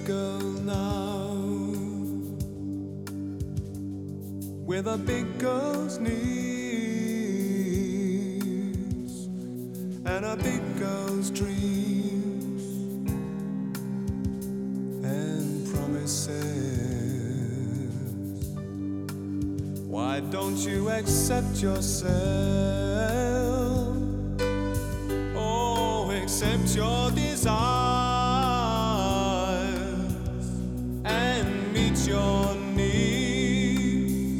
girl now, with a big girl's knees and a big girl's dreams and promises. Why don't you accept yourself? Oh, accept your desires and meet your needs.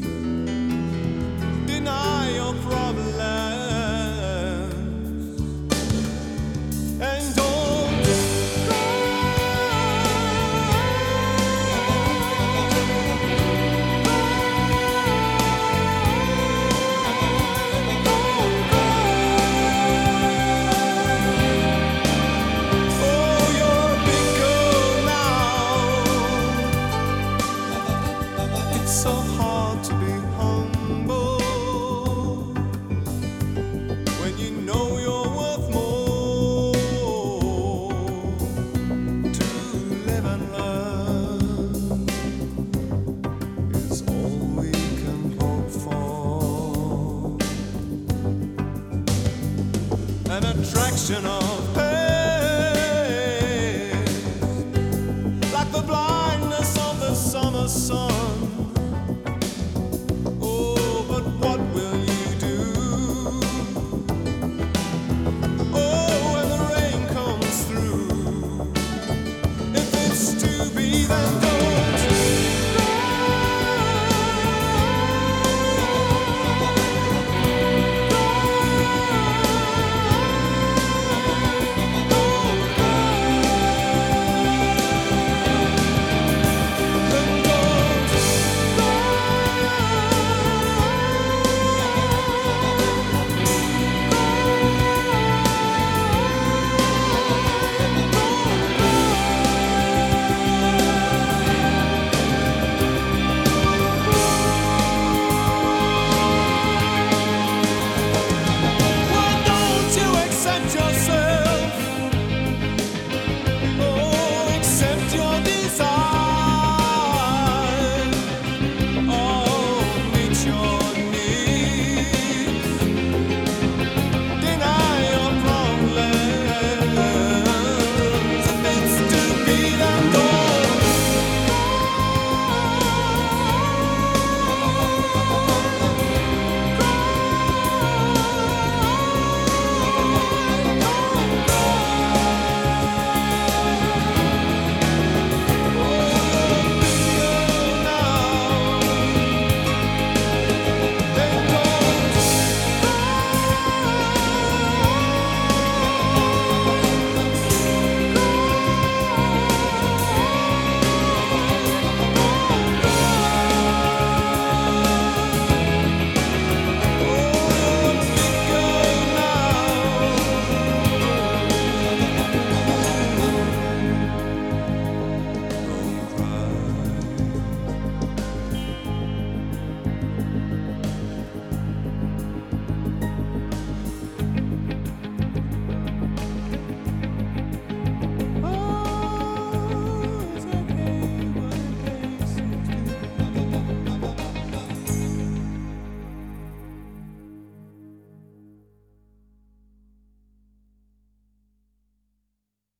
Deny your problems and don't so hard to be humble when you know you're worth more. To live and learn is all we can hope for. An attraction of